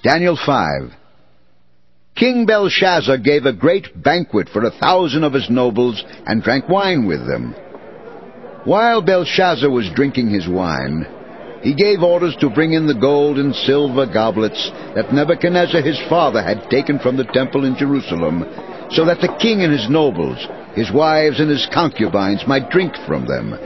Daniel 5. King Belshazzar gave a great banquet for 1,000 of his nobles, and drank wine with them. While Belshazzar was drinking his wine, he gave orders to bring in the gold and silver goblets that Nebuchadnezzar his father had taken from the temple in Jerusalem, so that the king and his nobles, his wives and his concubines, might drink from them.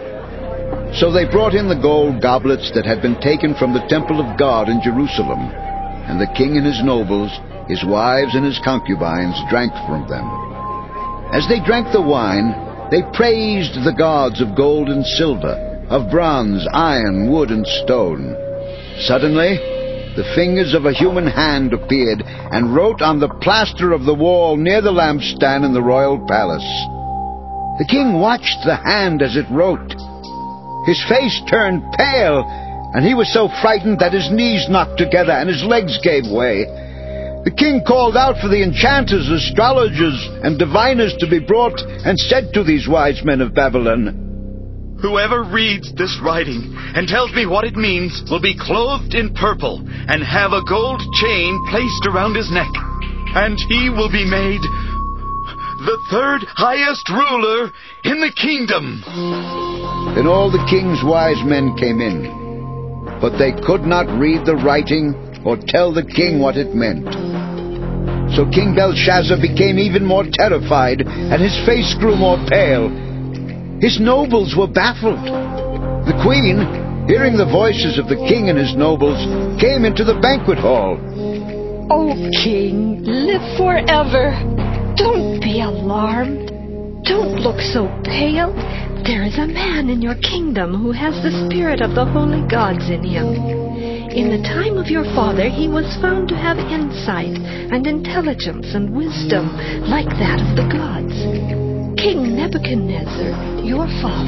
So they brought in the gold goblets that had been taken from the temple of God in Jerusalem, and the king and his nobles, his wives and his concubines, drank from them. As they drank the wine, they praised the gods of gold and silver, of bronze, iron, wood, and stone. Suddenly, the fingers of a human hand appeared and wrote on the plaster of the wall near the lampstand in the royal palace. The king watched the hand as it wrote. His face turned pale, and he was so frightened that his knees knocked together and his legs gave way. The king called out for the enchanters, astrologers, and diviners to be brought, and said to these wise men of Babylon, "Whoever reads this writing and tells me what it means will be clothed in purple and have a gold chain placed around his neck, and he will be made the third highest ruler in the kingdom." Then all the king's wise men came in, but they could not read the writing or tell the king what it meant. So King Belshazzar became even more terrified, and his face grew more pale. His nobles were baffled. The queen, hearing the voices of the king and his nobles, came into the banquet hall. "O king, live forever. Don't be alarmed. Don't look so pale. There is a man in your kingdom who has the spirit of the holy gods in him. In the time of your father he was found to have insight and intelligence and wisdom like that of the gods. King Nebuchadnezzar, your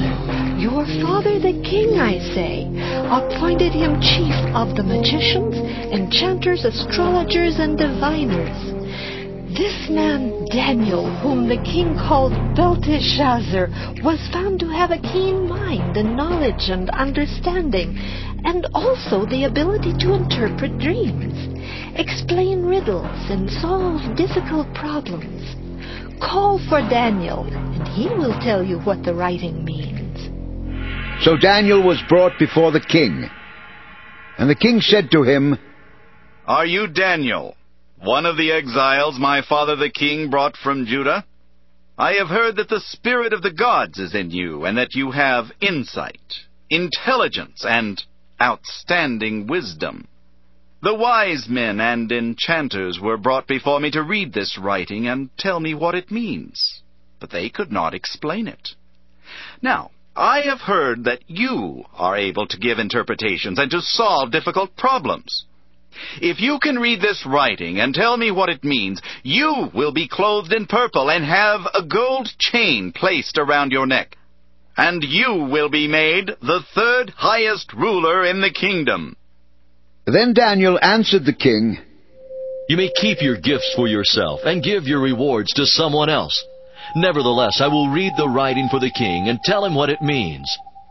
father the king, I say, appointed him chief of the magicians, enchanters, astrologers, and diviners. This man Daniel, whom the king called Belteshazzar, was found to have a keen mind and knowledge and understanding, and also the ability to interpret dreams, explain riddles, and solve difficult problems. Call for Daniel, and he will tell you what the writing means." So Daniel was brought before the king. And the king said to him, "Are you Daniel, one of the exiles my father the king brought from Judah? I have heard that the spirit of the gods is in you, and that you have insight, intelligence, and outstanding wisdom. The wise men and enchanters were brought before me to read this writing and tell me what it means, but they could not explain it. Now, I have heard that you are able to give interpretations and to solve difficult problems. If you can read this writing and tell me what it means, you will be clothed in purple and have a gold chain placed around your neck, and you will be made the third highest ruler in the kingdom." Then Daniel answered the king, "You may keep your gifts for yourself and give your rewards to someone else. Nevertheless, I will read the writing for the king and tell him what it means.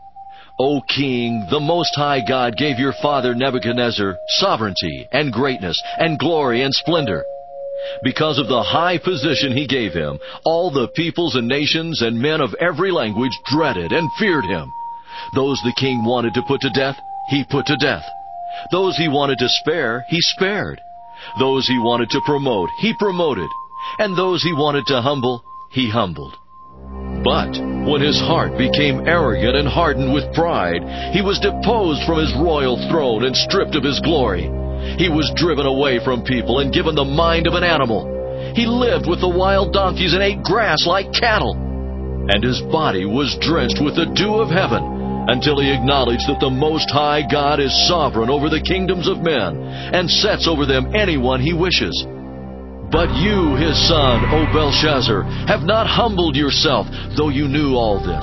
O king, the Most High God gave your father Nebuchadnezzar sovereignty and greatness and glory and splendor. Because of the high position he gave him, all the peoples and nations and men of every language dreaded and feared him. Those the king wanted to put to death, he put to death. Those he wanted to spare, he spared. Those he wanted to promote, he promoted. And those he wanted to humble, he humbled. But when his heart became arrogant and hardened with pride, he was deposed from his royal throne and stripped of his glory. He was driven away from people and given the mind of an animal. He lived with the wild donkeys and ate grass like cattle. And his body was drenched with the dew of heaven, until he acknowledged that the Most High God is sovereign over the kingdoms of men, and sets over them anyone he wishes. But you, his son, O Belshazzar, have not humbled yourself, though you knew all this.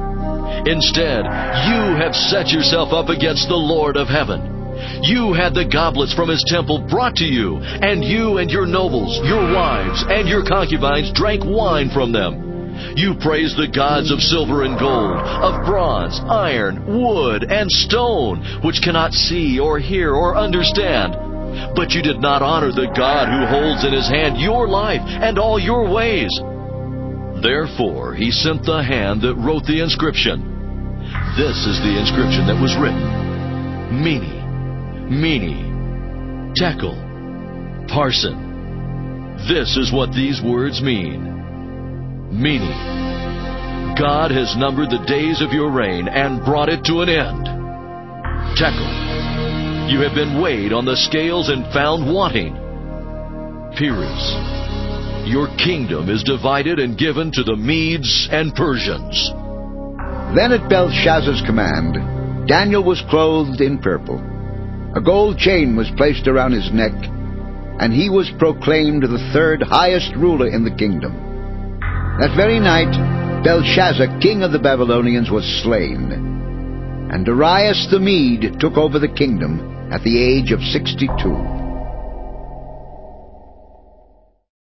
Instead, you have set yourself up against the Lord of heaven. You had the goblets from his temple brought to you, and you and your nobles, your wives, and your concubines drank wine from them. You praised the gods of silver and gold, of bronze, iron, wood, and stone, which cannot see or hear or understand. But you did not honor the God who holds in his hand your life and all your ways. Therefore he sent the hand that wrote the inscription. This is the inscription that was written: Mene, Mene, Tekel, Parsin. This is what these words mean. Mene, God has numbered the days of your reign and brought it to an end. Tekel, you have been weighed on the scales and found wanting. Peres, your kingdom is divided and given to the Medes and Persians. Then at Belshazzar's command, Daniel was clothed in purple. A gold chain was placed around his neck, and he was proclaimed the third highest ruler in the kingdom. That very night, Belshazzar, king of the Babylonians, was slain, and Darius the Mede took over the kingdom at the age of 62.